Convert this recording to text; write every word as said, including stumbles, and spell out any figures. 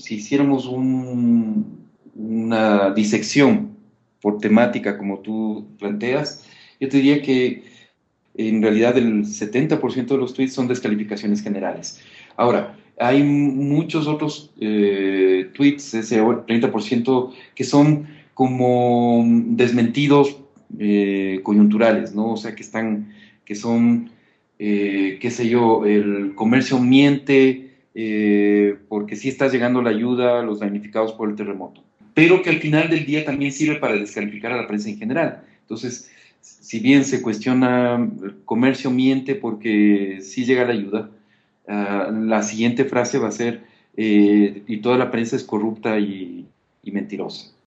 si hiciéramos un, una disección por temática, como tú planteas, yo te diría que en realidad el setenta por ciento de los tweets son descalificaciones generales. Ahora, hay muchos otros eh, tweets, ese treinta por ciento, que son como desmentidos eh, coyunturales, ¿no? O sea, que están, que son, eh, qué sé yo, el comercio miente eh, porque sí está llegando la ayuda a los damnificados por el terremoto, pero que al final del día también sirve para descalificar a la prensa en general. Entonces, si bien se cuestiona, el comercio miente porque sí llega la ayuda, uh, la siguiente frase va a ser, eh, y toda la prensa es corrupta y, y mentirosa.